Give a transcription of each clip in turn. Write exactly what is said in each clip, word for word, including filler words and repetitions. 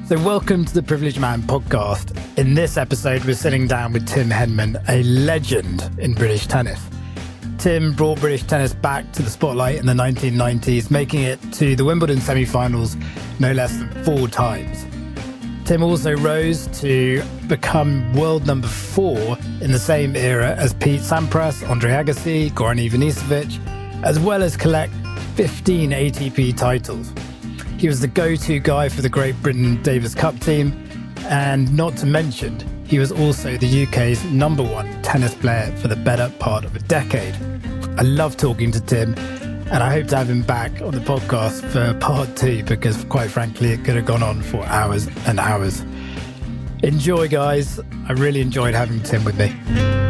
So welcome to the Privileged Man podcast. In this episode, we're sitting down with Tim Henman, a legend in British tennis. Tim brought British tennis back to the spotlight in the nineteen nineties, making it to the Wimbledon semi-finals no less than four times. Tim also rose to become world number four in the same era as Pete Sampras, Andre Agassi, Goran Ivanisevic, as well as collect fifteen A T P titles. He was the go-to guy for the Great Britain Davis Cup team, and not to mention, he was also the U K's number one tennis player for the better part of a decade. I love talking to Tim, and I hope to have him back on the podcast for part two, because quite frankly, it could have gone on for hours and hours. Enjoy, guys. I really enjoyed having Tim with me.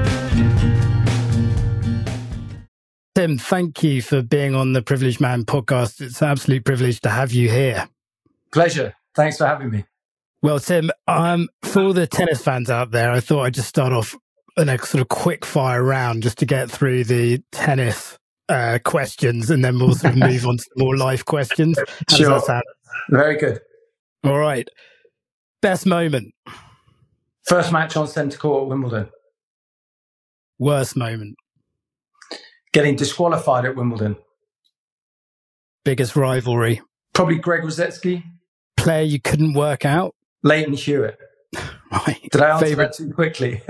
Tim, thank you for being on the Privileged Man podcast. It's an absolute privilege to have you here. Pleasure. Thanks for having me. Well, Tim, um, for all the tennis fans out there, I thought I'd just start off in a sort of quick fire round just to get through the tennis uh, questions, and then we'll sort of move on to more life questions. How Sure. does that sound? Very good. All right. Best moment. First match on centre court at Wimbledon. Worst moment. Getting disqualified at Wimbledon. Biggest rivalry. Probably Greg Rosetsky. Player you couldn't work out. Leighton Hewitt. Right. Did I answer Favorite... that too quickly?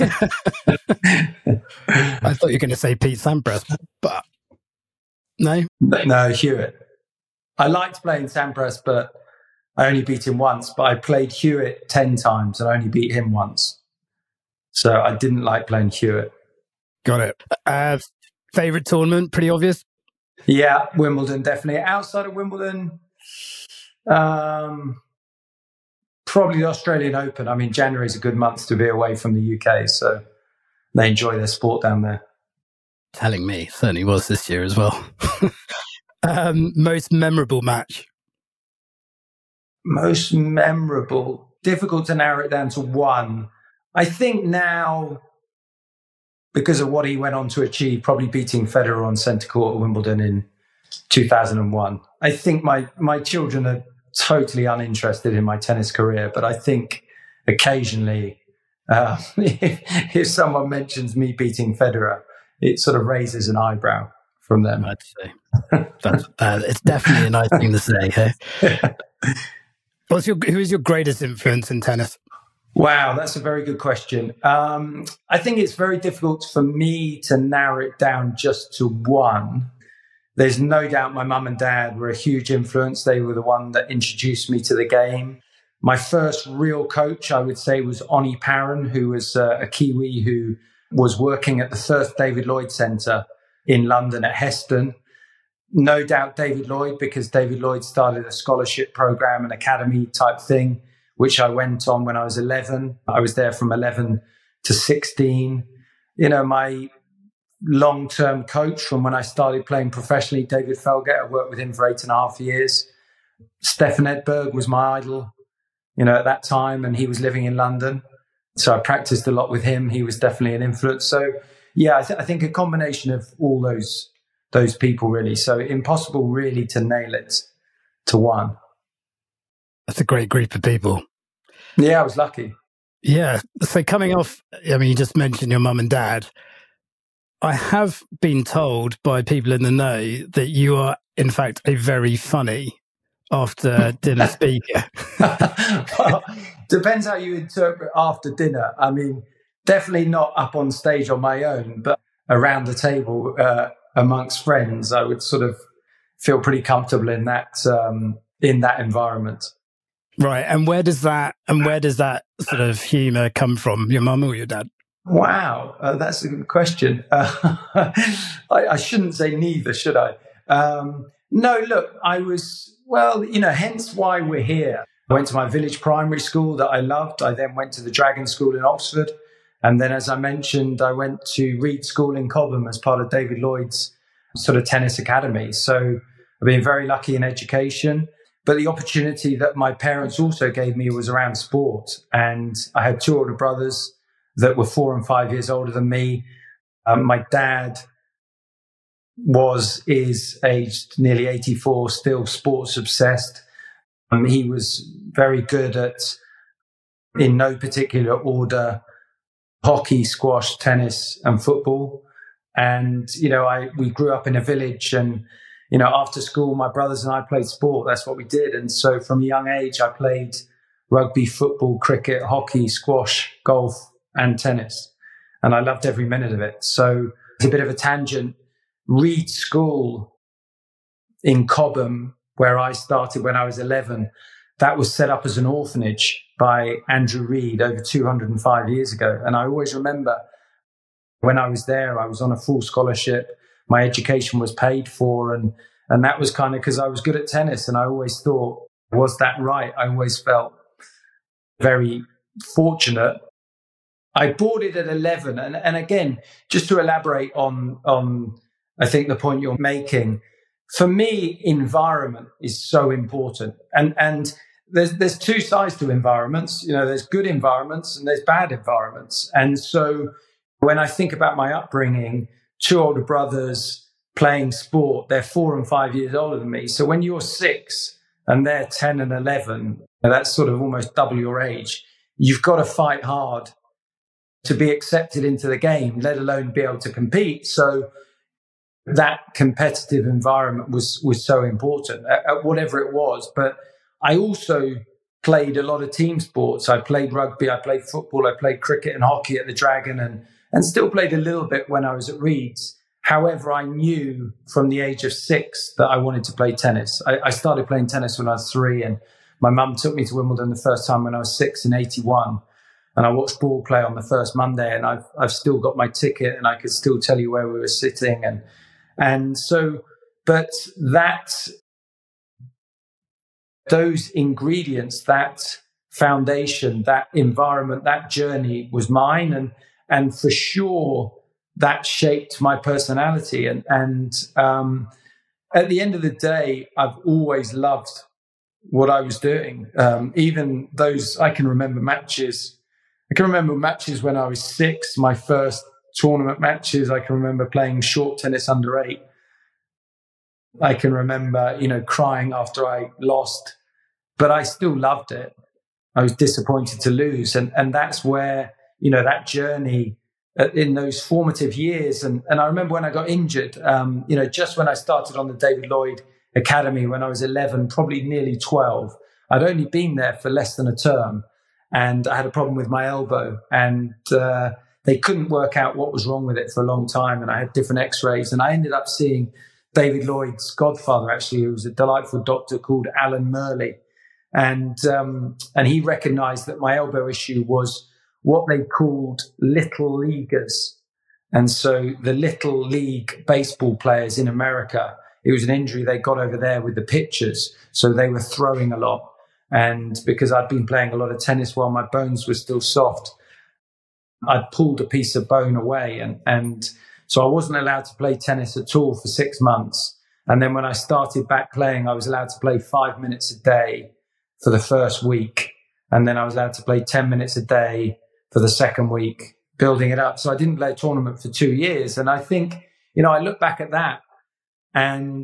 I thought you were going to say Pete Sampras, but no? No, Hewitt. I liked playing Sampras, but I only beat him once. But I played Hewitt ten times and I only beat him once. So I didn't like playing Hewitt. Got it. Uh, favorite tournament? Pretty obvious. Yeah, Wimbledon, definitely. Outside of Wimbledon, um, probably the Australian Open. I mean, January is a good month to be away from the U K, so they enjoy their sport down there. Telling me, certainly was this year as well. um, most memorable match? Most memorable. Difficult to narrow it down to one. I think now, because of what he went on to achieve, probably beating Federer on centre court at Wimbledon in two thousand one. I think my, my children are totally uninterested in my tennis career, but I think occasionally, uh, if, if someone mentions me beating Federer, it sort of raises an eyebrow from them. I'd say. That's, uh, it's definitely a nice thing to say. Hey? What's your, who is your greatest influence in tennis? Wow, that's a very good question. Um, I think it's very difficult for me to narrow it down just to one. There's no doubt my mum and dad were a huge influence. They were the one that introduced me to the game. My first real coach, I would say, was Oni Parron, who was uh, a Kiwi who was working at the First David Lloyd Centre in London at Heston. No doubt David Lloyd, because David Lloyd started a scholarship program, an academy type thing, which I went on when I was eleven. I was there from eleven to sixteen. You know, my long-term coach from when I started playing professionally, David Felgate, I worked with him for eight and a half years. Stefan Edberg was my idol, you know, at that time, and he was living in London. So I practiced a lot with him. He was definitely an influence. So, yeah, I, th- I think a combination of all those those people, really. So impossible, really, to nail it to one. That's a great group of people. Yeah, I was lucky. Yeah. So coming off, I mean, you just mentioned your mum and dad. I have been told by people in the know that you are, in fact, a very funny after dinner speaker. Well, depends how you interpret after dinner. I mean, definitely not up on stage on my own, but around the table uh, amongst friends, I would sort of feel pretty comfortable in that um, in that environment. Right. And where does that and where does that sort of humour come from? Your mum or your dad? Wow, uh, that's a good question. Uh, I, I shouldn't say neither, should I? Um, no, look, I was, well, you know, hence why we're here. I went to my village primary school that I loved. I then went to the Dragon School in Oxford. And then, as I mentioned, I went to Reed School in Cobham as part of David Lloyd's sort of tennis academy. So I've been very lucky in education. But the opportunity that my parents also gave me was around sport. And I had two older brothers that were four and five years older than me. Um, my dad was, is aged nearly eighty-four, still sports obsessed. Um, he was very good at, in no particular order, hockey, squash, tennis, and football. And, you know, I we grew up in a village, and, you know, after school, my brothers and I played sport. That's what we did. And so from a young age, I played rugby, football, cricket, hockey, squash, golf, and tennis. And I loved every minute of it. So it's a bit of a tangent. Reed School in Cobham, where I started when I was eleven, that was set up as an orphanage by Andrew Reed over two hundred five years ago. And I always remember when I was there, I was on a full scholarship. My education was paid for. And, and that was kind of because I was good at tennis. And I always thought, was that right? I always felt very fortunate. I bought it at eleven. And, and again, just to elaborate on, on, I think the point you're making, for me, environment is so important. And, and there's, there's two sides to environments. You know, there's good environments and there's bad environments. And so when I think about my upbringing, two older brothers playing sport, they're four and five years older than me. So when you're six and they're ten and eleven, that's sort of almost double your age. You've got to fight hard to be accepted into the game, let alone be able to compete. So that competitive environment was, was so important at, at whatever it was. But I also played a lot of team sports. I played rugby, I played football, I played cricket and hockey at the Dragon, and, and still played a little bit when I was at Reeds. However, I knew from the age of six that I wanted to play tennis. I, I started playing tennis when I was three, and my mum took me to Wimbledon the first time when I was six in eighty-one. And I watched ball play on the first Monday, and I've I've still got my ticket, and I could still tell you where we were sitting. And and so, but that, those ingredients, that foundation, that environment, that journey was mine. And and for sure, that shaped my personality. And, and um, at the end of the day, I've always loved what I was doing. Um, even those, I can remember matches. I can remember matches when I was six, my first tournament matches. I can remember playing short tennis under eight. I can remember, you know, crying after I lost, but I still loved it. I was disappointed to lose. And, and that's where, you know, that journey in those formative years. And, and I remember when I got injured, um, you know, just when I started on the David Lloyd Academy when I was eleven, probably nearly twelve, I'd only been there for less than a term. And I had a problem with my elbow, and uh, they couldn't work out what was wrong with it for a long time. And I had different x-rays, and I ended up seeing David Lloyd's godfather, actually, who was a delightful doctor called Alan Murley. And, um, and he recognized that my elbow issue was what they called little leaguers. And so the little league baseball players in America, it was an injury they got over there with the pitchers. So they were throwing a lot. And because I'd been playing a lot of tennis while my bones were still soft, I'd pulled a piece of bone away. And, and so I wasn't allowed to play tennis at all for six months. And then when I started back playing, I was allowed to play five minutes a day for the first week. And then I was allowed to play ten minutes a day for the second week, building it up. So I didn't play a tournament for two years. And I think, you know, I look back at that and,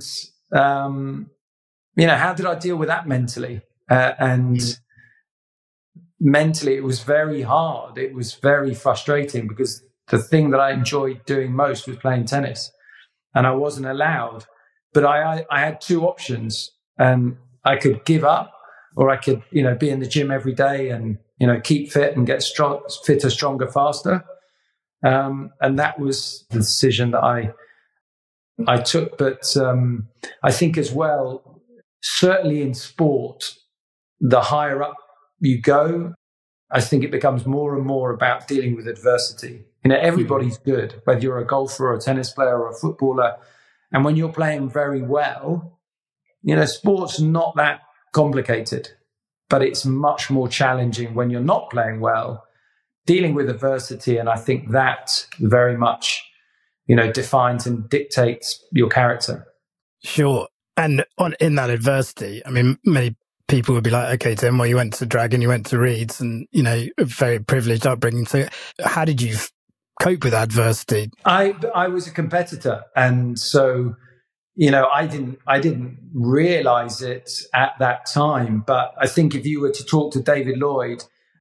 um, you know, how did I deal with that mentally? Uh, and mm. mentally, it was very hard. It was very frustrating because the thing that I enjoyed doing most was playing tennis, and I wasn't allowed. But I, I, I had two options, and I could give up, or I could, you know, be in the gym every day and, you know, keep fit and get strong, fitter, stronger, faster. Um, and that was the decision that I I took. But um, I think as well, certainly in sport, the higher up you go, I think it becomes more and more about dealing with adversity. You know, everybody's good, whether you're a golfer or a tennis player or a footballer. And when you're playing very well, you know, sport's not that complicated, but it's much more challenging when you're not playing well, dealing with adversity. And I think that very much, you know, defines and dictates your character. Sure. And on in that adversity, I mean, many people would be like, okay, Tim, well, you went to Dragon, you went to Reeds, and, you know, a very privileged upbringing. So how did you cope with adversity? I I was a competitor. And so, you know, I didn't, I didn't realize it at that time. But I think if you were to talk to David Lloyd,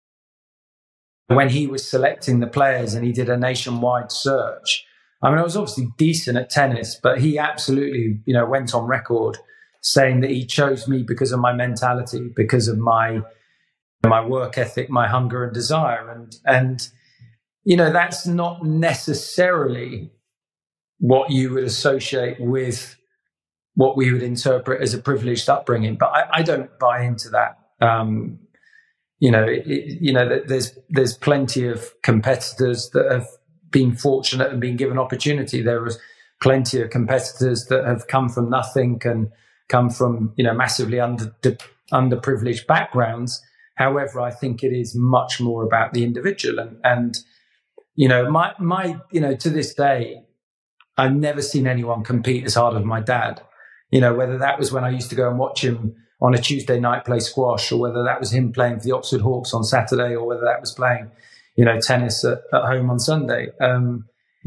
when he was selecting the players and he did a nationwide search, I mean, I was obviously decent at tennis, but he absolutely, you know, went on record saying that he chose me because of my mentality, because of my my work ethic, my hunger and desire. And, and you know, that's not necessarily what you would associate with what we would interpret as a privileged upbringing. But I, I don't buy into that. Um, you know, it, you know, there's there's plenty of competitors that have been fortunate and been given opportunity. There is plenty of competitors that have come from nothing and come from, you know, massively under underprivileged backgrounds. However, I think it is much more about the individual. And, and you know, my my you know, to this day, I've never seen anyone compete as hard as my dad. You know, whether that was when I used to go and watch him on a Tuesday night play squash, or whether that was him playing for the Oxford Hawks on Saturday, or whether that was playing, you know, tennis at, at home on Sunday. Um,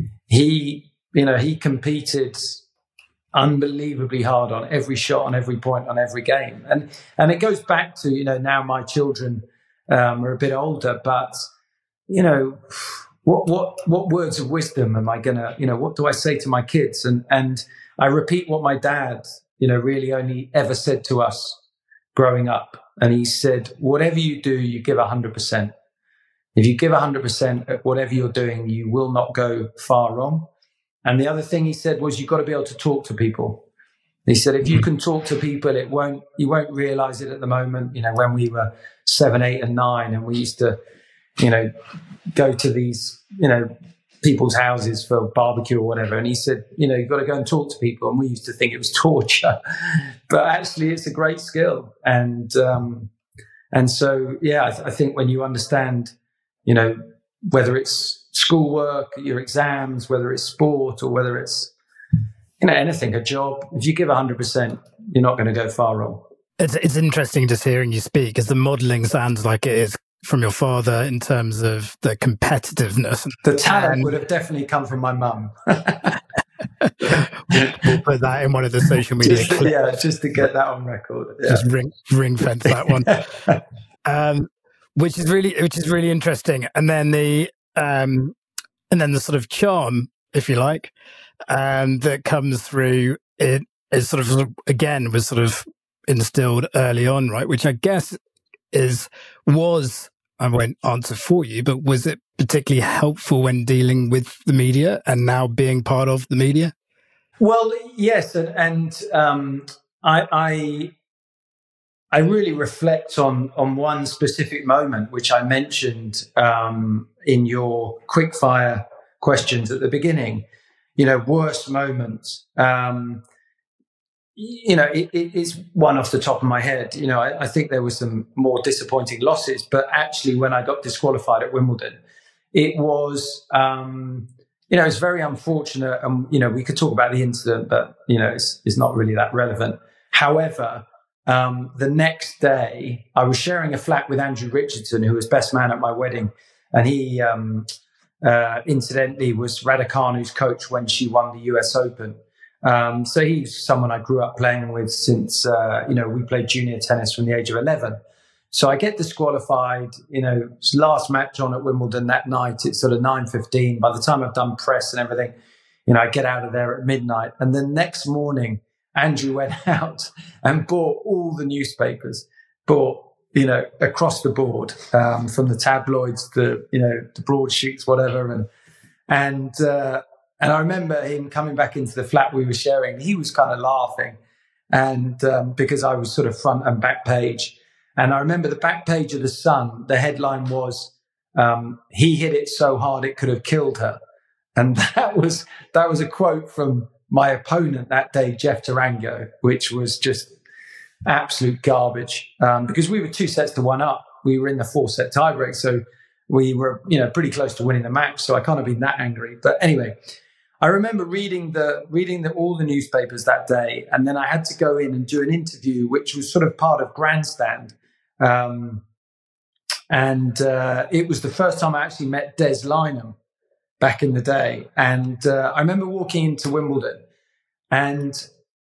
he, you know, he competed unbelievably hard on every shot, on every point, on every game. And and it goes back to, you know, now my children um, are a bit older, but, you know, what what what words of wisdom am I going to, you know, what do I say to my kids? And and I repeat what my dad, you know, really only ever said to us growing up. And he said, whatever you do, you give one hundred percent. If you give one hundred percent at whatever you're doing, you will not go far wrong. And the other thing he said was, you've got to be able to talk to people. He said, if you can talk to people, it won't, you won't realize it at the moment. You know, when we were seven, eight and nine, and we used to, you know, go to these, you know, people's houses for barbecue or whatever. And he said, you know, you've got to go and talk to people. And we used to think it was torture, but actually it's a great skill. And, um, and so, yeah, I, th- I think when you understand, you know, whether it's schoolwork, your exams, whether it's sport, or whether it's, you know, anything, a job, if you give one hundred percent, you're not going to go far wrong. It's, it's interesting just hearing you speak, as the modelling sounds like it is from your father in terms of the competitiveness. The talent and would have definitely come from my mum. we'll, we'll put that in one of the social media just, clips. Yeah, just to get that on record. Yeah. Just ring ring fence that one. um, which is really which is really interesting. And then the um, and then the sort of charm, if you like, um, that comes through it is sort of, again, was sort of instilled early on, right? Which I guess is was I won't answer for you, but was it particularly helpful when dealing with the media and now being part of the media? Well, yes, and, and um, I, I I really reflect on on one specific moment which I mentioned um, in your quickfire questions at the beginning. You know, worst moments. Um, you know, it, it is one off the top of my head. You know, I, I think there were some more disappointing losses, but actually, when I got disqualified at Wimbledon, it was. Um, You know, it's very unfortunate. And, you know, we could talk about the incident, but, you know, it's, it's not really that relevant. However, um, the next day, I was sharing a flat with Andrew Richardson, who was best man at my wedding. And he, um, uh, incidentally, was Raducanu's coach when she won the U S Open. Um, so he's someone I grew up playing with since, uh, you know, we played junior tennis from the age of eleven. So I get disqualified, you know, last match on at Wimbledon that night. It's sort of nine fifteen. By the time I've done press and everything, you know, I get out of there at midnight. And the next morning, Andrew went out and bought all the newspapers, bought, you know, across the board, um, from the tabloids, the, you know, the broadsheets, whatever. And, and, uh, and I remember him coming back into the flat we were sharing. He was kind of laughing. And, um, because I was sort of front and back page. And I remember the back page of The Sun, the headline was, um, he hit it so hard it could have killed her. And that was that was a quote from my opponent that day, Jeff Tarango, which was just absolute garbage, um, because we were two sets to one up. We were in the four-set tiebreak, so we were, you know, pretty close to winning the match. So I can't have been that angry. But anyway, I remember reading the reading the, all the newspapers that day, and then I had to go in and do an interview, which was sort of part of Grandstand. Um, and uh, it was the first time I actually met Des Lynam back in the day. And uh, I remember walking into Wimbledon, and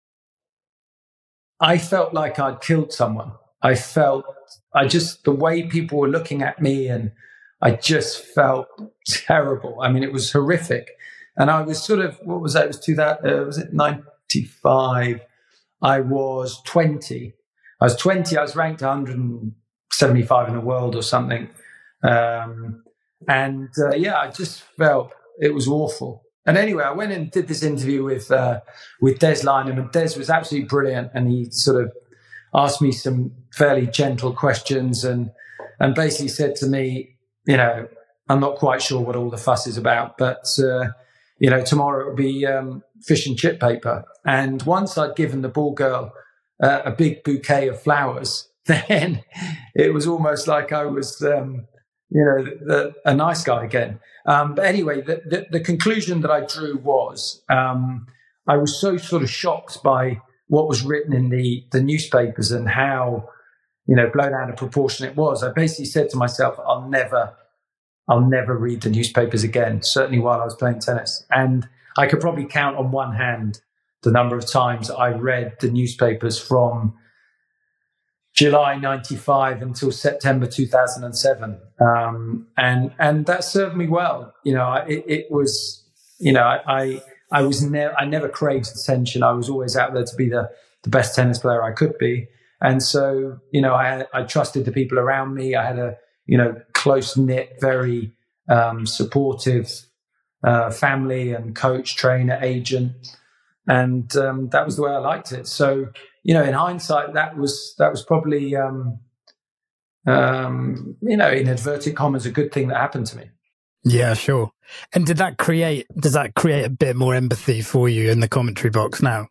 I felt like I'd killed someone. I felt, I just, the way people were looking at me, and I just felt terrible. I mean, it was horrific. And I was sort of, what was that? It was two thousand, uh, was it ninety-five? I was twenty. I was twenty. I was ranked one hundred seventy-five in the world or something. Um, and uh, yeah, I just felt it was awful. And anyway, I went and did this interview with uh, with Des Lynam, and Des was absolutely brilliant. And he sort of asked me some fairly gentle questions, and and basically said to me, you know, I'm not quite sure what all the fuss is about, but uh, you know, tomorrow it will be um, fish and chip paper. And once I'd given the ball girl uh, a big bouquet of flowers, then it was almost like I was, um, you know, the, the, a nice guy again. Um, but anyway, the, the, the conclusion that I drew was um, I was so sort of shocked by what was written in the, the newspapers and how, you know, blown out of proportion it was. I basically said to myself, I'll never, I'll never read the newspapers again, certainly while I was playing tennis. And I could probably count on one hand the number of times I read the newspapers from July ninety-five until September two thousand seven. Um, and, and that served me well. You know, it, it was, you know, I, I, I was never, I never craved attention. I was always out there to be the, the best tennis player I could be. And so, you know, I, I trusted the people around me. I had a, you know, close knit, very um, supportive uh, family and coach, trainer, agent. And um, that was the way I liked it. So, you know, in hindsight, that was that was probably, um, um, you know, in inverted commas, a good thing that happened to me. Yeah, sure. And did that create, does that create a bit more empathy for you in the commentary box now?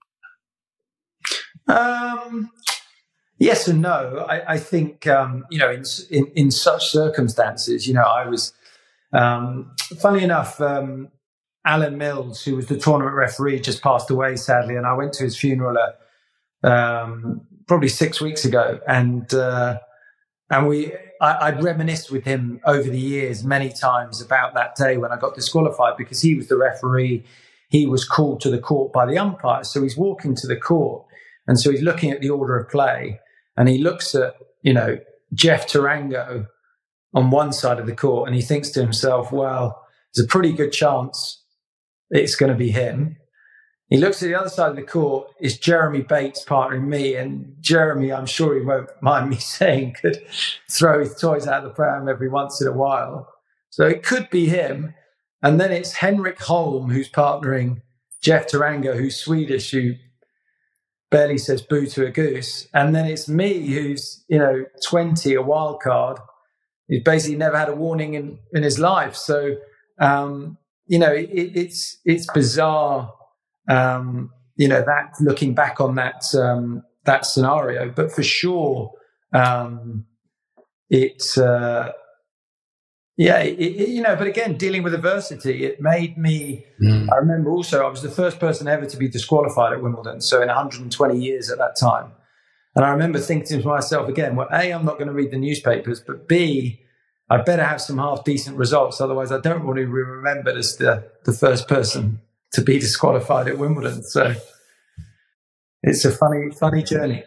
Um, yes and no. I, I think, um, you know, in, in, in such circumstances, you know, I was, um, funnily enough, um, Alan Mills, who was the tournament referee, just passed away, sadly. And I went to his funeral uh, um, probably six weeks ago. And, uh, and we, I, I'd reminisced with him over the years many times about that day when I got disqualified, because he was the referee. He was called to the court by the umpire. So he's walking to the court. And so he's looking at the order of play, and he looks at, you know, Jeff Tarango on one side of the court, and he thinks to himself, well, there's a pretty good chance it's going to be him. He looks at the other side of the court, it's Jeremy Bates partnering me, and Jeremy, I'm sure he won't mind me saying, could throw his toys out of the pram every once in a while. So it could be him. And then it's Henrik Holm who's partnering Jeff Tarango, who's Swedish, who barely says boo to a goose. And then it's me, who's, you know, twenty, a wild card, who's basically never had a warning in, in his life. So, um, you know, it, it's it's bizarre, um, you know, that looking back on that um, that scenario. But for sure, um, it's, uh, yeah, it, it, you know, but again, dealing with adversity, it made me, mm. I remember also, I was the first person ever to be disqualified at Wimbledon. So in one hundred twenty years at that time. And I remember thinking to myself again, well, A, I'm not going to read the newspapers, but B, I better have some half decent results. Otherwise, I don't want to be remembered as the, the first person to be disqualified at Wimbledon. So it's a funny, funny journey.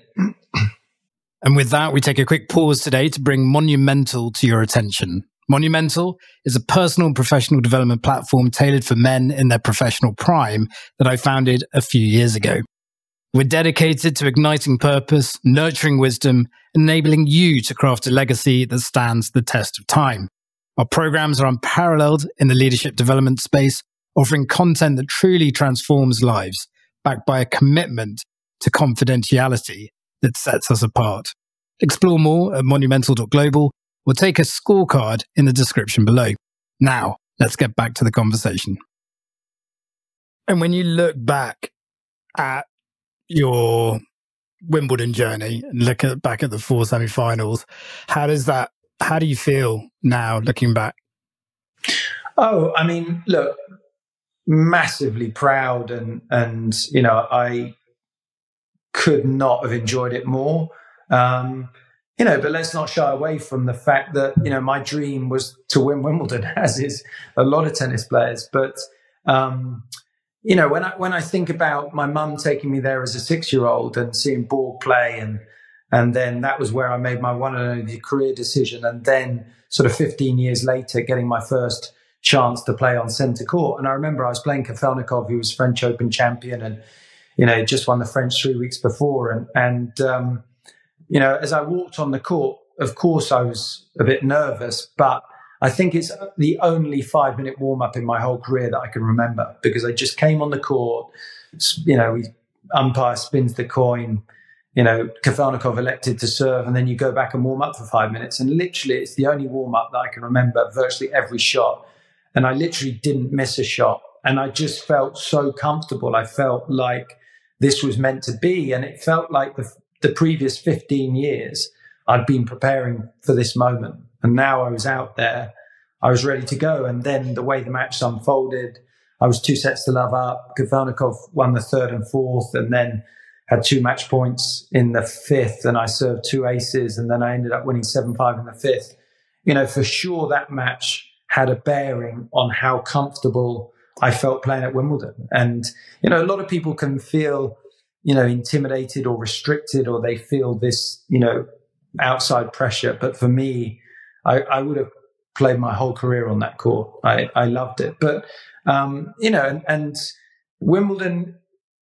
And with that, we take a quick pause today to bring Monumental to your attention. Monumental is a personal and professional development platform tailored for men in their professional prime that I founded a few years ago. We're dedicated to igniting purpose, nurturing wisdom, enabling you to craft a legacy that stands the test of time. Our programs are unparalleled in the leadership development space, offering content that truly transforms lives, backed by a commitment to confidentiality that sets us apart. Explore more at monumental dot global or take a scorecard in the description below. Now, let's get back to the conversation. And when you look back at your Wimbledon journey and look at back at the four semi-finals, how does that, how do you feel now looking back? Oh, I mean, look, massively proud, and, and, you know, I could not have enjoyed it more. Um, you know, but let's not shy away from the fact that, you know, my dream was to win Wimbledon, as is a lot of tennis players. But, um, you know, when I when I think about my mum taking me there as a six-year-old and seeing ball play, and and then that was where I made my one and only career decision, and then sort of fifteen years later, getting my first chance to play on centre court. And I remember I was playing Kafelnikov, who was French Open champion, and you know, just won the French three weeks before, and and um, you know, as I walked on the court, of course I was a bit nervous, but I think it's the only five minute warm up in my whole career that I can remember, because I just came on the court, you know, we, umpire spins the coin, you know, Kafelnikov elected to serve, and then you go back and warm up for five minutes. And literally it's the only warm up that I can remember virtually every shot. And I literally didn't miss a shot. And I just felt so comfortable. I felt like this was meant to be. And it felt like the, the previous fifteen years I'd been preparing for this moment. And now I was out there, I was ready to go. And then the way the match unfolded, I was two sets to love up. Kafelnikov won the third and fourth, and then had two match points in the fifth. And I served two aces, and then I ended up winning seven five in the fifth. You know, for sure that match had a bearing on how comfortable I felt playing at Wimbledon. And, you know, a lot of people can feel, you know, intimidated or restricted, or they feel this, you know, outside pressure. But for me, I, I would have played my whole career on that court. I, I loved it. But, um, you know, and, and Wimbledon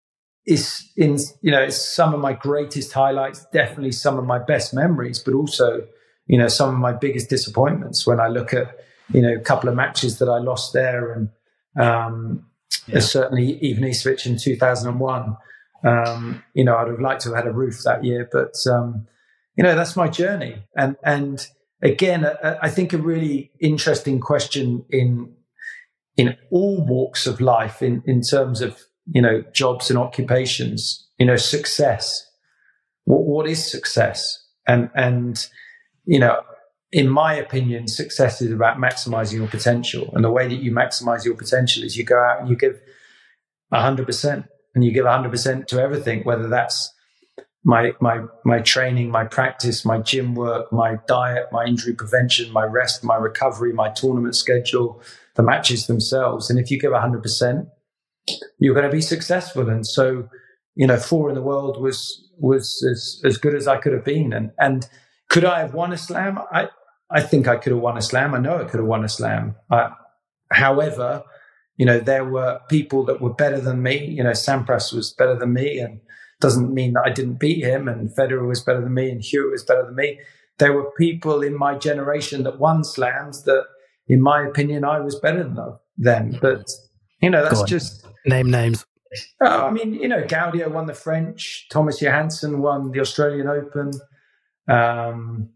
is in, you know, it's some of my greatest highlights, definitely some of my best memories, but also, you know, some of my biggest disappointments when I look at, you know, a couple of matches that I lost there. And um, yeah. certainly Ivan Isavic in two thousand one. Um, you know, I'd have liked to have had a roof that year, but, um, you know, that's my journey. And, and, Again, I think a really interesting question in in all walks of life, in, in terms of, you know, jobs and occupations, you know, success. What, what is success? And, and, you know, in my opinion, success is about maximizing your potential. And the way that you maximize your potential is you go out and you give one hundred percent, and you give one hundred percent to everything, whether that's my my my training, my practice, my gym work, my diet, my injury prevention, my rest, my recovery, my tournament schedule, the matches themselves. And if you give one hundred percent, you're going to be successful. And so, you know, four in the world was was as, as good as I could have been. And and could I have won a slam? I, I think I could have won a slam. I know I could have won a slam. Uh, however, you know, there were people that were better than me. You know, Sampras was better than me, and doesn't mean that I didn't beat him, and Federer was better than me, and Hewitt was better than me. There were people in my generation that won slams that, in my opinion, I was better than them. But, you know, that's just... Name names. Oh, I mean, you know, Gaudio won the French. Thomas Johansson won the Australian Open. Um,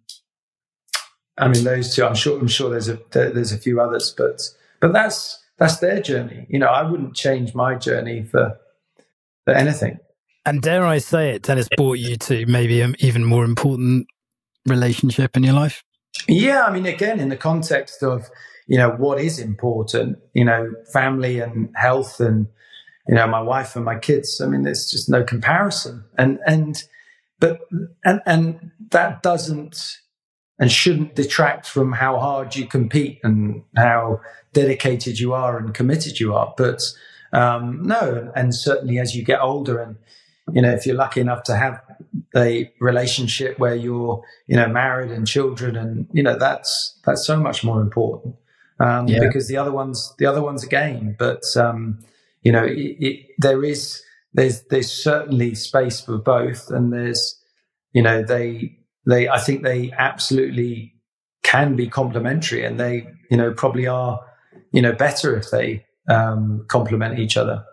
I mean, those two, I'm sure I'm sure there's a there's a few others, but but that's that's their journey. You know, I wouldn't change my journey for for anything. And dare I say it, tennis brought you to maybe an even more important relationship in your life? Yeah, I mean, again, in the context of, you know, what is important, you know, family and health and, you know, my wife and my kids. I mean, there's just no comparison. And, and, but, and, and that doesn't and shouldn't detract from how hard you compete and how dedicated you are and committed you are. But, um, no, and, and certainly as you get older, and, you know, if you're lucky enough to have a relationship where you're, you know, married and children, and, you know, that's, that's so much more important, um, yeah. because the other ones, the other one's a game. But, um, you know, it, it, there is, there's, there's certainly space for both. And there's, you know, they, they, I think they absolutely can be complementary, and they, you know, probably are, you know, better if they, um, complement each other.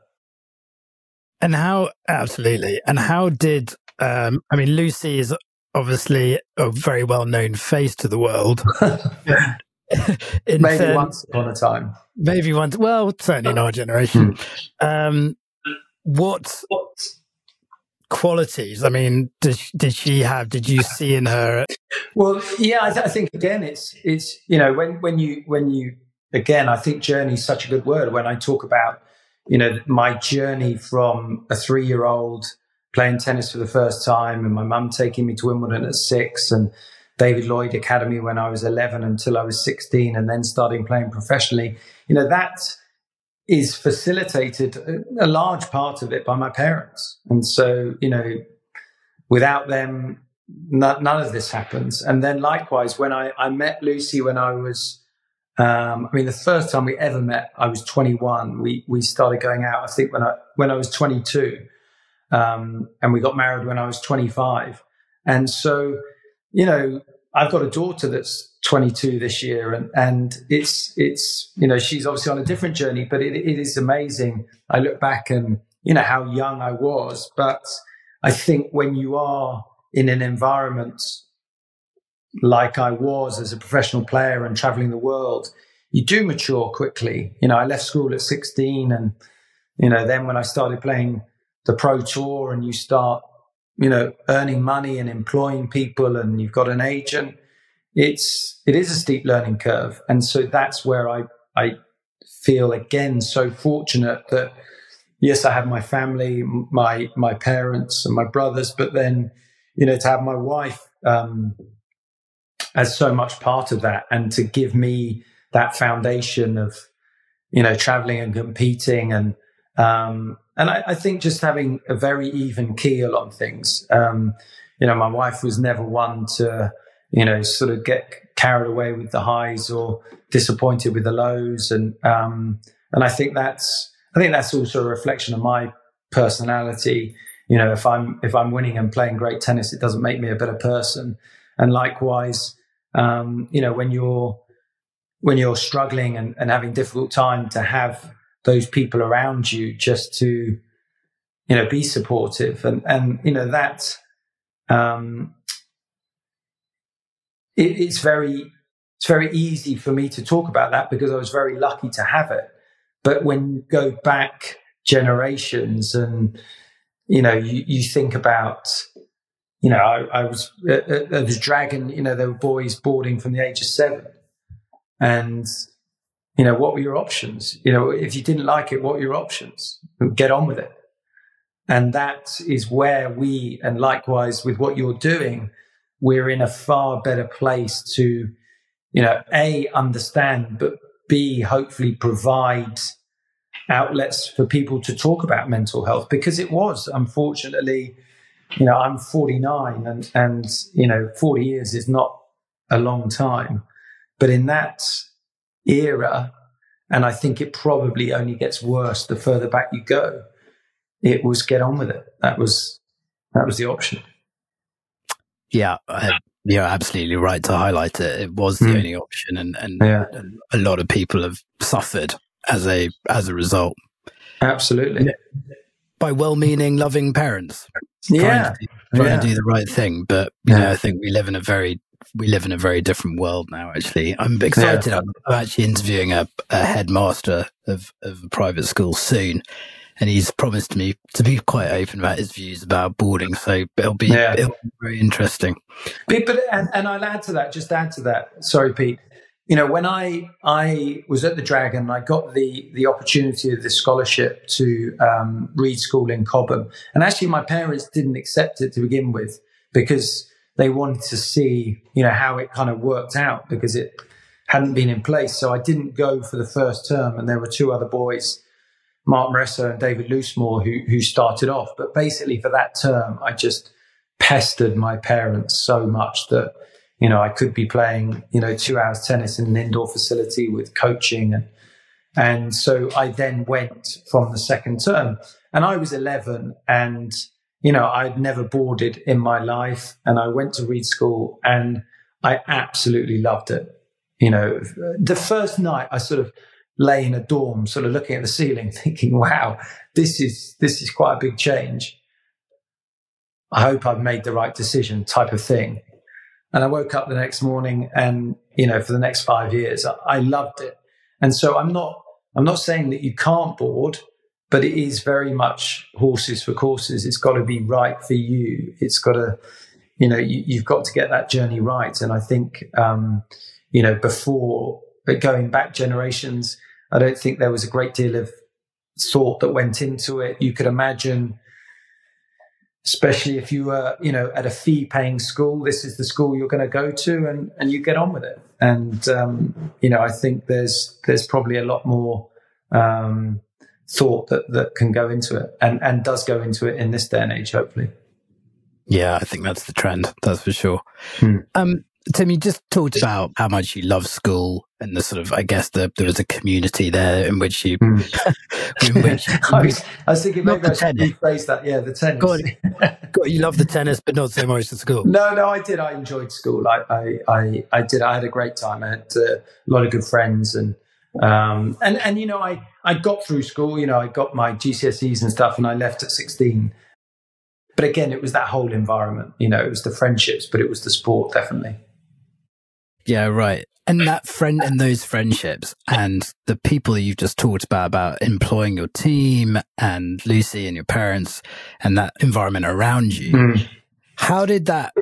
And how, absolutely. And how did, um, I mean, Lucy is obviously a very well-known face to the world. Maybe turn, once upon a time. Maybe once, well, certainly in our generation. um, what, what qualities, I mean, did, did she have, did you see in her? Well, yeah, I, th- I think, again, it's, it's, you know, when, when you, when you, again, I think journey is such a good word. When I talk about, you know, my journey from a three-year-old playing tennis for the first time, and my mum taking me to Wimbledon at six, and David Lloyd Academy when I was eleven until I was sixteen, and then starting playing professionally. You know, that is facilitated a large part of it by my parents. And so, you know, without them, none of this happens. And then likewise, when I, I met Lucy when I was, um, I mean, the first time we ever met, I was twenty-one. We we started going out, I think, when I when I was twenty-two, um, and we got married when I was twenty-five. And so, you know, I've got a daughter that's twenty-two this year, and and it's it's you know, she's obviously on a different journey, but it, it is amazing. I look back and you know how young I was, but I think when you are in an environment like I was as a professional player and traveling the world, you do mature quickly. You know, I left school at sixteen, and, you know, then when I started playing the Pro Tour and you start, you know, earning money and employing people and you've got an agent, it's, it is a steep learning curve. And so that's where I, I feel again so fortunate that, yes, I have my family, my my parents and my brothers, but then, you know, to have my wife um, as so much part of that, and to give me that foundation of, you know, traveling and competing, and um, and I, I think just having a very even keel on things. Um, you know, my wife was never one to, you know, sort of get carried away with the highs or disappointed with the lows, and um, and I think that's. I think that's also a reflection of my personality. You know, if I'm if I'm winning and playing great tennis, it doesn't make me a better person. And likewise, um, you know, when you're when you're struggling and, and having difficult time, to have those people around you just to, you know, be supportive, and and you know that um, it, it's very it's very easy for me to talk about that because I was very lucky to have it. But when you go back generations and, you know, you, you think about, you know, I, I was at, at the Dragon, you know, there were boys boarding from the age of seven. And, you know, what were your options? You know, if you didn't like it, what were your options? Get on with it. And that is where we, and likewise with what you're doing, we're in a far better place to, you know, A, understand, but B, hopefully provide outlets for people to talk about mental health, because it was, unfortunately, you know, I'm forty-nine, and, and, you know, forty years is not a long time, but in that era, and I think it probably only gets worse the further back you go, it was get on with it. That was, that was the option. Yeah. I- You're absolutely right to highlight it. It was the mm. only option, and, and yeah. a lot of people have suffered as a as a result. Absolutely. By well-meaning, loving parents. Yeah. Trying, to, trying yeah. to do the right thing. But, you yeah. know, I think we live in a very we live in a very different world now, actually. I'm excited. Yeah. I'm, I'm actually interviewing a, a headmaster of, of a private school soon. And he's promised me to be quite open about his views about boarding. So it'll be, yeah. it'll be very interesting. But, but and, and I'll add to that, just add to that. Sorry, Pete. You know, when I I was at the Dragon, I got the the opportunity of the scholarship to um, read school in Cobham. And actually, my parents didn't accept it to begin with because they wanted to see, you know, how it kind of worked out, because it hadn't been in place. So I didn't go for the first term, and there were two other boys, Mark Maressa and David Loosemore, who who started off. But basically for that term, I just pestered my parents so much that, you know, I could be playing, you know, two hours tennis in an indoor facility with coaching. And, and so I then went from the second term, and I was eleven, and, you know, I'd never boarded in my life, and I went to Reed School and I absolutely loved it. You know, the first night I sort of lay in a dorm, sort of looking at the ceiling, thinking, wow, this is, this is quite a big change. I hope I've made the right decision, type of thing. And I woke up the next morning, and, you know, for the next five years, I, I loved it. And so I'm not, I'm not saying that you can't board, but it is very much horses for courses. It's got to be right for you. It's got to, you know, you, you've got to get that journey right. And I think, um, you know, before, but going back generations, I don't think there was a great deal of thought that went into it. You could imagine, especially if you were, you know, at a fee-paying school, this is the school you're going to go to, and, and you get on with it. And, um, you know, I think there's there's probably a lot more um, thought that, that can go into it and, and does go into it in this day and age, hopefully. Yeah, I think that's the trend. That's for sure. Hmm. Um, Tim, you just talked about how much you love school and the sort of, I guess, the, there was a community there in which you... Hmm. in which you I, was, I was thinking maybe I should tennis. rephrase that. Yeah, the tennis. God, God, you love the tennis, but not so much the school. No, no, I did. I enjoyed school. I, I, I, I did. I had a great time. I had uh, a lot of good friends, and um, and and you know, I, I got through school. You know, I got my G C S Es and stuff, and I left at sixteen. But again, it was that whole environment. You know, it was the friendships, but it was the sport, definitely. Yeah, right. And that friend and those friendships and the people that you've just talked about, about employing your team and Lucy and your parents and that environment around you, mm. how did that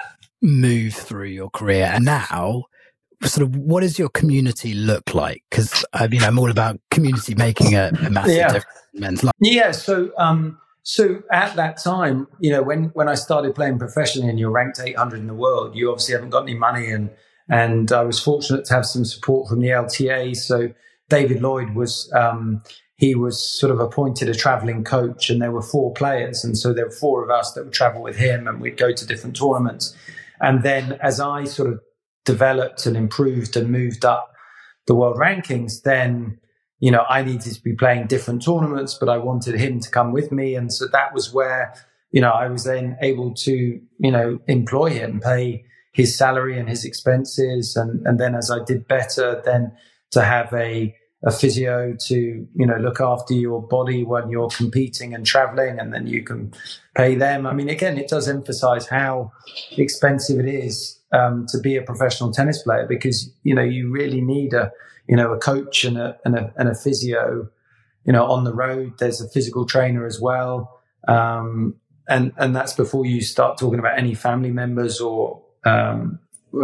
move through your career? And now, sort of, what does your community look like? Because I mean, I'm all about community making a, a massive yeah. difference in men's life. Yeah. So, um, so at that time, you know, when, when I started playing professionally and you're ranked eight hundred in the world, you obviously haven't got any money, and And I was fortunate to have some support from the L T A. So David Lloyd was, um, he was sort of appointed a traveling coach, and there were four players. And so there were four of us that would travel with him, and we'd go to different tournaments. And then as I sort of developed and improved and moved up the world rankings, then, you know, I needed to be playing different tournaments, but I wanted him to come with me. And so that was where, you know, I was then able to, you know, employ him, pay his salary and his expenses. And, and then as I did better, then to have a, a physio to, you know, look after your body when you're competing and traveling, and then you can pay them. I mean, again, it does emphasize how expensive it is um, to be a professional tennis player, because, you know, you really need a, you know, a coach and a, and a, and a physio, you know, on the road. There's a physical trainer as well. Um, and, and that's before you start talking about any family members or, Um,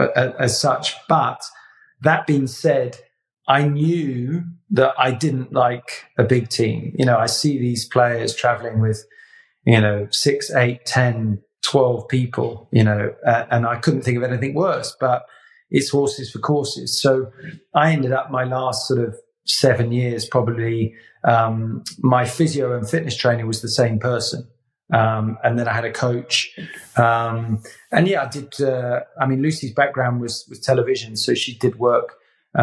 as such. But that being said, I knew that I didn't like a big team. You know, I see these players traveling with, you know, six, eight, ten, twelve people, you know, uh, and I couldn't think of anything worse, but it's horses for courses. So I ended up my last sort of seven years, probably, um, my physio and fitness trainer was the same person. Um, and then I had a coach. Um, and yeah, I did, uh, I mean, Lucy's background was, was television. So she did work,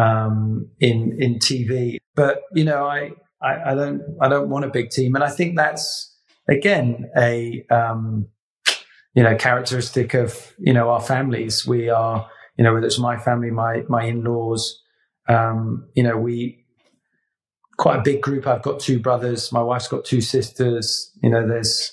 um, in, in T V, but you know, I, I, I don't, I don't want a big team. And I think that's, again, a, um, you know, characteristic of, you know, our families. We are, you know, whether it's my family, my, my in-laws, um, you know, we, quite a big group. I've got two brothers. My wife's got two sisters. You know, there's,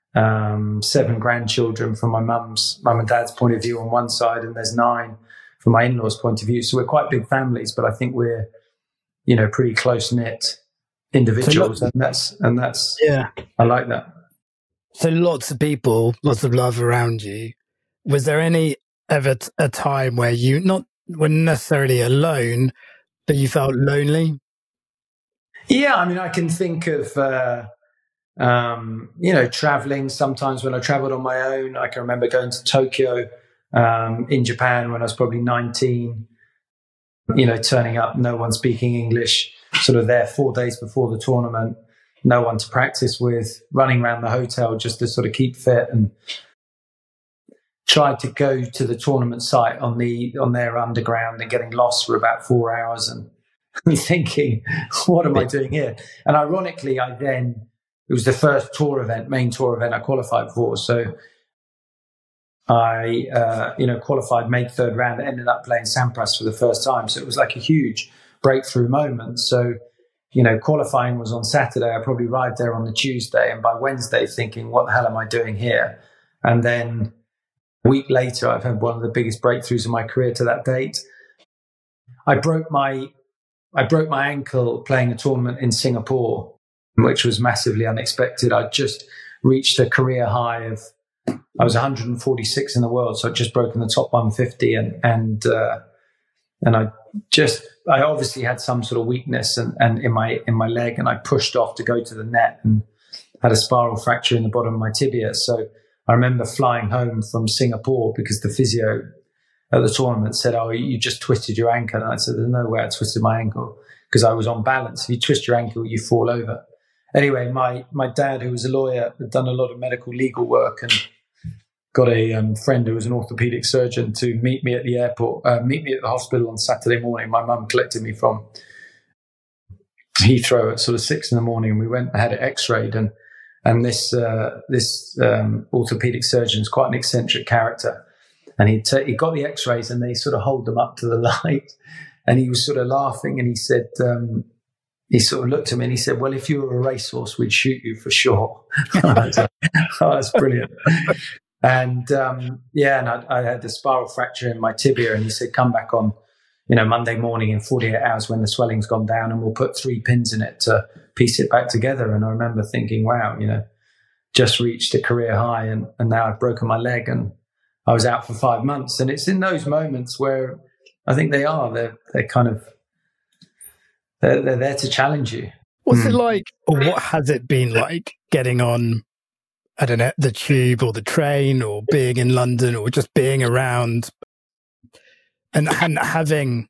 um, seven grandchildren from my mum's, mum and dad's point of view on one side, and there's nine from my in-laws' point of view. So we're quite big families, but I think we're, you know, pretty close-knit individuals, so lots, and that's, and that's, yeah, I like that. So lots of people, lots of love around you. Was there any ever t- a time where you not were necessarily alone, but you felt lonely? Yeah, I mean, I can think of, uh, um, you know, traveling. Sometimes when I traveled on my own, I can remember going to Tokyo um, in Japan when I was probably nineteen, you know, turning up, no one speaking English, sort of there four days before the tournament, no one to practice with, running around the hotel just to sort of keep fit, and tried to go to the tournament site on the on their underground and getting lost for about four hours and, and thinking, what am I doing here? And ironically, I then, it was the first tour event, main tour event I qualified for. So I, uh, you know, qualified, made third round, ended up playing Sampras for the first time. So it was like a huge breakthrough moment. So, you know, qualifying was on Saturday. I probably arrived there on the Tuesday, and by Wednesday thinking, what the hell am I doing here? And then a week later, I've had one of the biggest breakthroughs in my career to that date. I broke my, I broke my ankle playing a tournament in Singapore, which was massively unexpected. I just reached a career high of, I was one hundred forty-six in the world. So I'd just broken the top one fifty, and, and, uh, and I just, I obviously had some sort of weakness and, and in my, in my leg, and I pushed off to go to the net and had a spiral fracture in the bottom of my tibia. So I remember flying home from Singapore because the physio at the tournament said, oh, you just twisted your ankle. And I said, there's no way I twisted my ankle. because I was on balance. If you twist your ankle, you fall over. Anyway, my, my dad, who was a lawyer, had done a lot of medical legal work and got a um, friend who was an orthopedic surgeon to meet me at the airport, uh, meet me at the hospital on Saturday morning. My mum collected me from Heathrow at sort of six in the morning, and we went and had it x-rayed. And and this uh, this um, orthopedic surgeon is quite an eccentric character. And he t- he got the x-rays and they sort of hold them up to the light. And he was sort of laughing and he said, um, he sort of looked at me and he said, well, if you were a racehorse, we'd shoot you for sure. I was like, oh, that's brilliant. And um, yeah, and I, I had the spiral fracture in my tibia, and he said, come back on, you know, Monday morning in forty-eight hours when the swelling's gone down, and we'll put three pins in it to piece it back together. And I remember thinking, wow, you know, just reached a career high, and, and now I've broken my leg and I was out for five months. And it's in those moments where I think they are, they're, they're kind of, they're, they're there to challenge you. What's mm. it like, or what has it been like getting on, I don't know, the tube or the train, or being in London, or just being around and, and having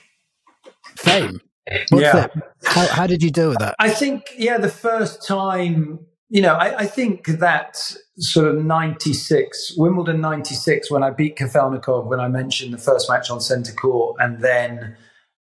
fame? What's yeah. it? How, how did you deal with that? I think, yeah, the first time, you know, I, I think that sort of ninety-six, Wimbledon ninety-six, when I beat Kafelnikov, when I mentioned the first match on centre court, and then,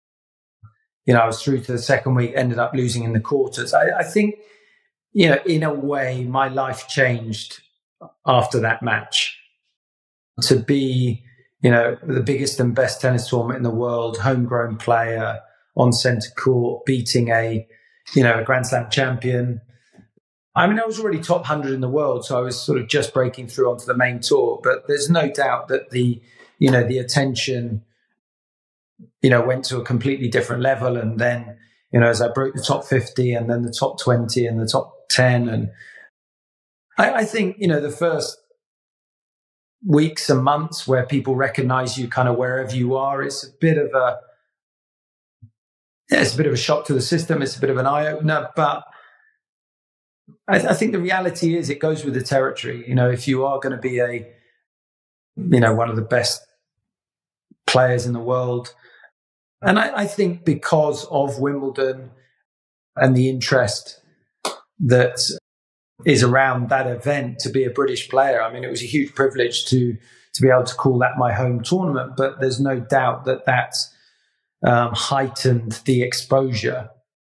you know, I was through to the second week, ended up losing in the quarters. I, I think, you know, in a way, my life changed after that match. To be, you know, the biggest and best tennis tournament in the world, homegrown player on centre court, beating a, you know, a Grand Slam champion. I mean, I was already top one hundred in the world, so I was sort of just breaking through onto the main tour. But there's no doubt that the, you know, the attention, you know, went to a completely different level. And then, you know, as I broke the top fifty and then the top twenty and the top ten. And I, I think, you know, the first weeks and months where people recognize you kind of wherever you are, it's a bit of a, yeah, it's a bit of a shock to the system. It's a bit of an eye-opener. But I, I think the reality is it goes with the territory. You know, if you are going to be a, you know, one of the best players in the world, and I, I think because of Wimbledon and the interest that is around that event, to be a British player, I mean, it was a huge privilege to to be able to call that my home tournament. But there's no doubt that that um, heightened the exposure.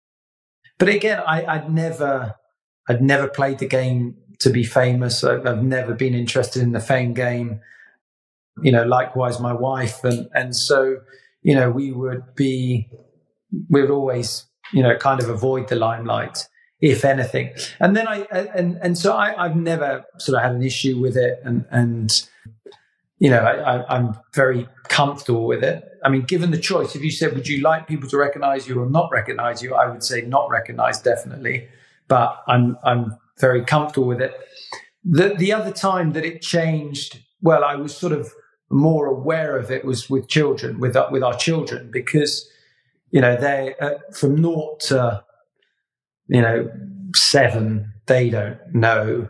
But again, I, I'd never, I'd never played the game to be famous. I've, I've never been interested in the fame game. You know, likewise, my wife, and and so. You know, we would be, we would always, you know, kind of avoid the limelight, if anything. And then I, and and so I, I've never sort of had an issue with it, and and you know, I, I, I'm very comfortable with it. I mean, given the choice, if you said, would you like people to recognise you or not recognise you, I would say not recognise, definitely. But I'm I'm very comfortable with it. The the other time that it changed, well, I was sort of more aware of it was with children, with with our children, because you know they uh, from naught to you know seven, they don't know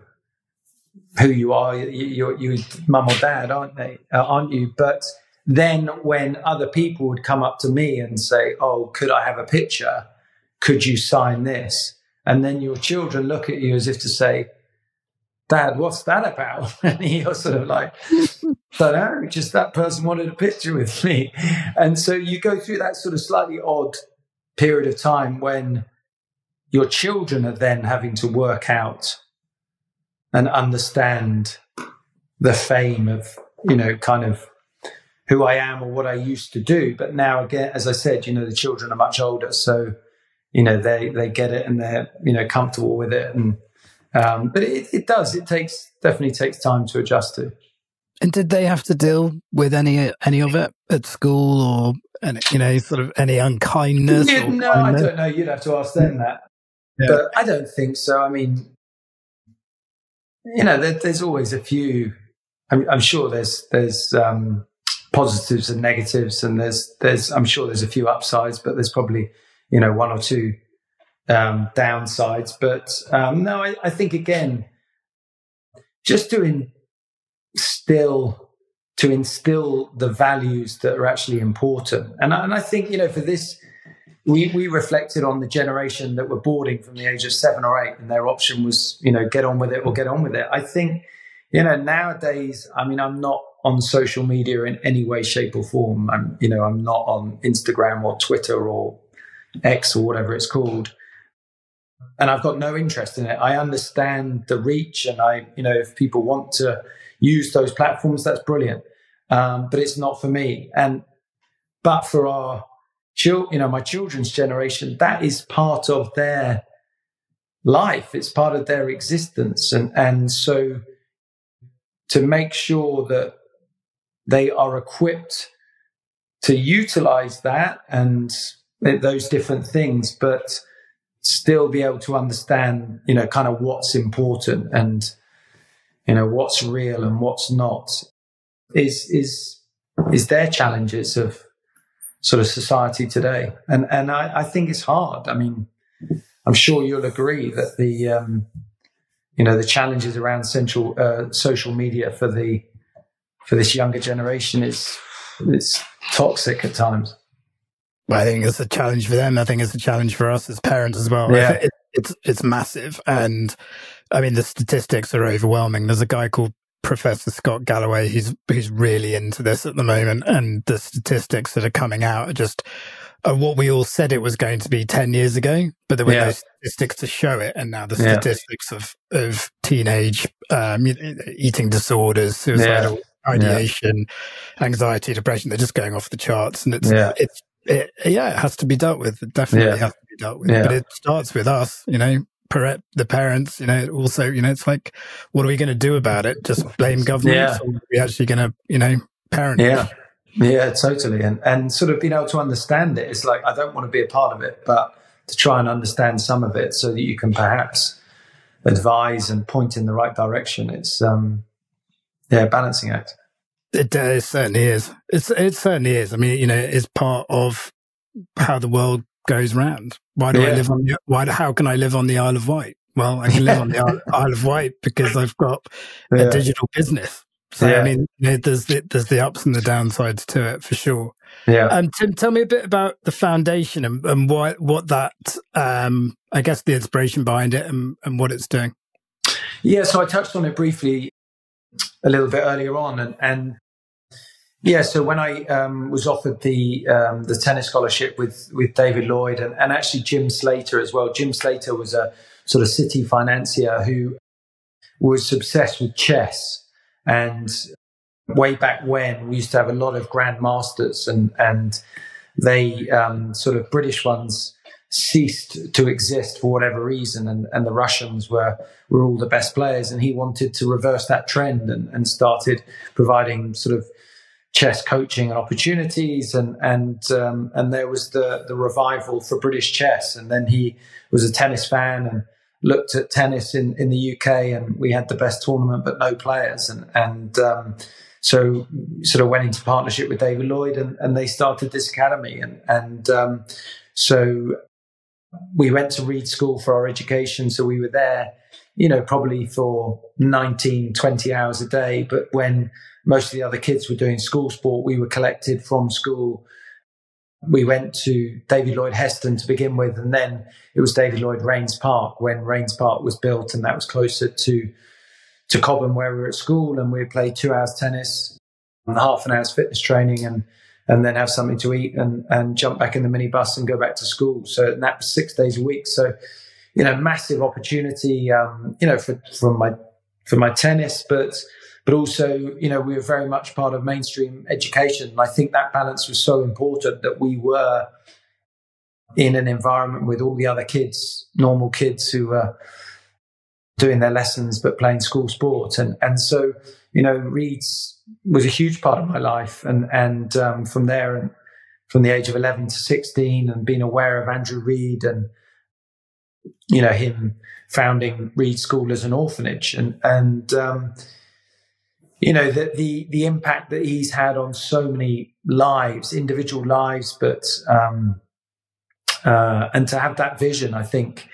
who you are. You, you, you mum or dad, aren't they? Uh, aren't you? But then when other people would come up to me and say, "Oh, could I have a picture? Could you sign this?" And then your children look at you as if to say, "Dad, what's that about?" And you're sort of like, don't know, just that person wanted a picture with me. And so you go through that sort of slightly odd period of time when your children are then having to work out and understand the fame of, you know, kind of who I am or what I used to do. But now, again, as I said, you know, the children are much older. So, you know, they, they get it and they're, you know, comfortable with it. And Um, but it, it does. It takes definitely takes time to adjust to. And did they have to deal with any any of it at school, or any, you know, sort of any unkindness? Yeah, or no, kindness? I don't know. You'd have to ask them that. Yeah. But I don't think so. I mean, you know, there, there's always a few. I'm, I'm sure there's there's um, positives and negatives, and there's there's I'm sure there's a few upsides, but there's probably you know one or two um, downsides. But um, no, I, I think again, just to instill to instill the values that are actually important, and I, and I think you know for this we, we reflected on the generation that were boarding from the age of seven or eight, and their option was, you know, get on with it or get on with it. I think, you know, nowadays, I mean, I'm not on social media in any way, shape or form. I'm, you know, I'm not on Instagram or Twitter or X or whatever it's called. And I've got no interest in it. I understand the reach, and I, you know, if people want to use those platforms, that's brilliant. Um, but it's not for me. And, but for our children, you know, my children's generation, that is part of their life. It's part of their existence. And, and so to make sure that they are equipped to utilize that and those different things, but still be able to understand, you know, kind of what's important and, you know, what's real and what's not is, is, is their challenges of sort of society today. And, and I, I think it's hard. I mean, I'm sure you'll agree that the, um, you know, the challenges around central, uh, social media for the, for this younger generation is, is toxic at times. Well, I think it's a challenge for them. I think it's a challenge for us as parents as well. Yeah. It, it's it's massive. And I mean, the statistics are overwhelming. There's a guy called Professor Scott Galloway who's, who's really into this at the moment. And the statistics that are coming out are just are what we all said it was going to be ten years ago, but there were yeah. no statistics to show it. And now the statistics yeah. of, of teenage um, eating disorders, suicidal yeah. ideation, yeah. anxiety, depression, they're just going off the charts. And it's, yeah. it's, It, yeah, it has to be dealt with. It definitely yeah. has to be dealt with. Yeah. But it starts with us, you know, the parents, you know, also, you know, it's like, what are we going to do about it? Just blame government? Yeah. Or are we actually going to, you know, parent? Yeah. Yeah, totally. And, and sort of being able to understand it. It's like, I don't want to be a part of it, but to try and understand some of it so that you can perhaps advise and point in the right direction. It's, um, yeah, a balancing act. It, uh, it certainly is. It's, it certainly is. I mean, you know, it's part of how the world goes round. Why do yeah. I live on the, why, how can I live on the Isle of Wight? Well, I can live on the Isle, Isle of Wight because I've got a yeah. digital business. So, yeah. I mean, you know, there's the, there's the ups and the downsides to it for sure. Yeah. And Tim, tell me a bit about the foundation and, and what, what that, um, I guess the inspiration behind it and, and what it's doing. Yeah. So I touched on it briefly a little bit earlier on, and, and yeah, so when I um, was offered the um, the tennis scholarship with with David Lloyd and, and actually Jim Slater as well. Jim Slater was a sort of city financier who was obsessed with chess, and way back when we used to have a lot of grandmasters, and and they um, sort of British ones ceased to exist for whatever reason, and, and the Russians were were all the best players, and he wanted to reverse that trend and, and started providing sort of chess coaching and opportunities, and and um, and there was the the revival for British chess, and then he was a tennis fan and looked at tennis in, in the U K, and we had the best tournament but no players, and and um, so sort of went into partnership with David Lloyd, and, and they started this academy, and and um, so we went to Reed School for our education, so we were there, you know, probably for nineteen, twenty hours a day, but when most of the other kids were doing school sport, we were collected from school. We went to David Lloyd Heston to begin with, and then it was David Lloyd Rains Park when Rains Park was built, and that was closer to to Cobham where we were at school, and we played two hours tennis and half an hour's fitness training, and and then have something to eat and, and jump back in the minibus and go back to school. So and that was six days a week. So, you know, massive opportunity, um, you know, for, for my for my tennis, but but also, you know, we were very much part of mainstream education. And I think that balance was so important, that we were in an environment with all the other kids, normal kids who were doing their lessons but playing school sports. And and so, you know, Reeds was a huge part of my life. And, and um, from there, and from the age of eleven to sixteen, and being aware of Andrew Reed and, you know, him founding Reed School as an orphanage, and, and um, you know, the, the, the impact that he's had on so many lives, individual lives, but, um, uh, and to have that vision, I think,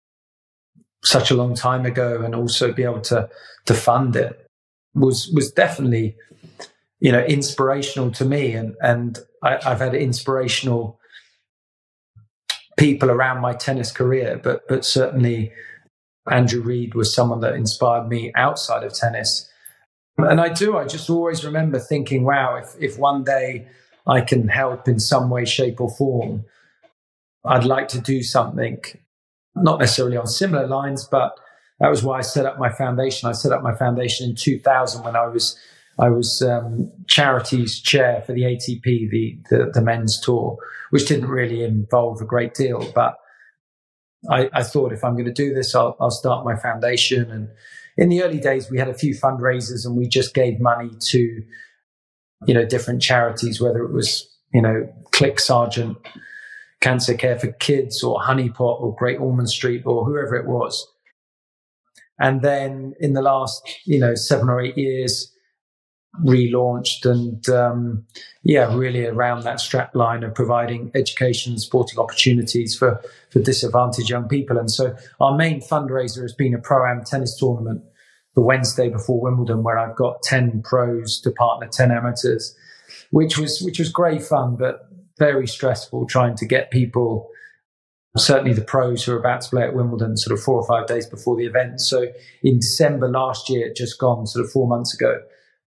such a long time ago, and also be able to, to fund it was, was definitely, you know, inspirational to me. And, and I, I've had inspirational people around my tennis career, but but certainly Andrew Reid was someone that inspired me outside of tennis. And I do, I just always remember thinking, wow, if, if one day I can help in some way, shape or form, I'd like to do something, not necessarily on similar lines, but that was why I set up my foundation. I set up my foundation in two thousand when I was I was um, charities chair for the A T P, the, the the men's tour, which didn't really involve a great deal. But I, I thought if I'm going to do this, I'll, I'll start my foundation. And in the early days, we had a few fundraisers, and we just gave money to, you know, different charities, whether it was, you know, Click Sargent, Cancer Care for Kids, or Honeypot, or Great Ormond Street, or whoever it was. And then in the last, you know, seven or eight years, relaunched and, um, yeah, really around that strap line of providing education and sporting opportunities for, for disadvantaged young people. And so our main fundraiser has been a Pro-Am tennis tournament the Wednesday before Wimbledon, where I've got ten pros to partner ten amateurs, which was, which was great fun, but very stressful trying to get people, certainly the pros who are about to play at Wimbledon, sort of four or five days before the event. So in December last year, just gone sort of four months ago,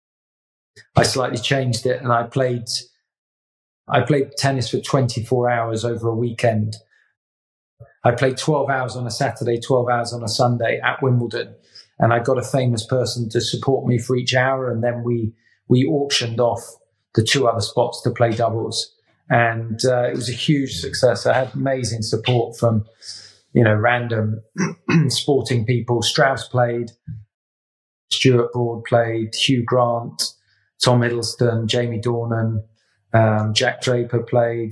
I slightly changed it, and I played I played tennis for twenty-four hours over a weekend. I played twelve hours on a Saturday, twelve hours on a Sunday at Wimbledon, and I got a famous person to support me for each hour, and then we we auctioned off the two other spots to play doubles. And uh, it was a huge success. I had amazing support from, you know, random sporting people. Strauss played, Stuart Broad played, Hugh Grant, Tom Hiddleston, Jamie Dornan, um, Jack Draper played,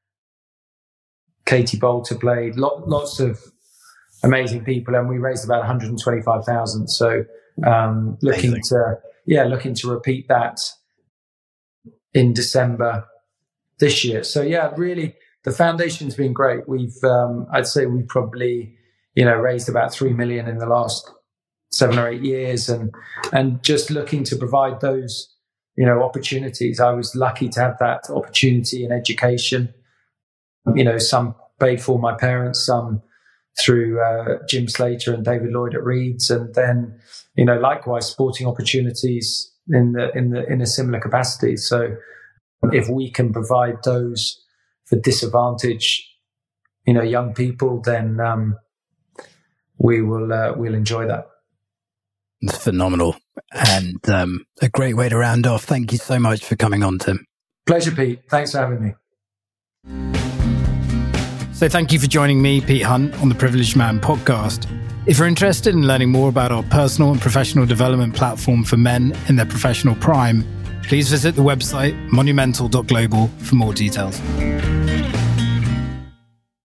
Katie Bolter played, lot, lots of amazing people, and we raised about one hundred twenty-five thousand. So um, looking amazing. to yeah, looking to repeat that in December this year. So yeah, really, the foundation's been great. We've um, I'd say we've probably you know raised about three million in the last seven or eight years, and and just looking to provide those. You know, opportunities. I was lucky to have that opportunity in education. You know, some paid for my parents, some through uh, Jim Slater and David Lloyd at Reeds, and then, you know, likewise sporting opportunities in the in the in a similar capacity. So, if we can provide those for disadvantaged, you know, young people, then um, we will uh, we'll enjoy that. It's phenomenal, and um, a great way to round off. Thank you so much for coming on, Tim. Pleasure, Pete. Thanks for having me. So thank you for joining me, Pete Hunt, on the Privileged Man podcast. If you're interested in learning more about our personal and professional development platform for men in their professional prime, please visit the website monumental dot global for more details.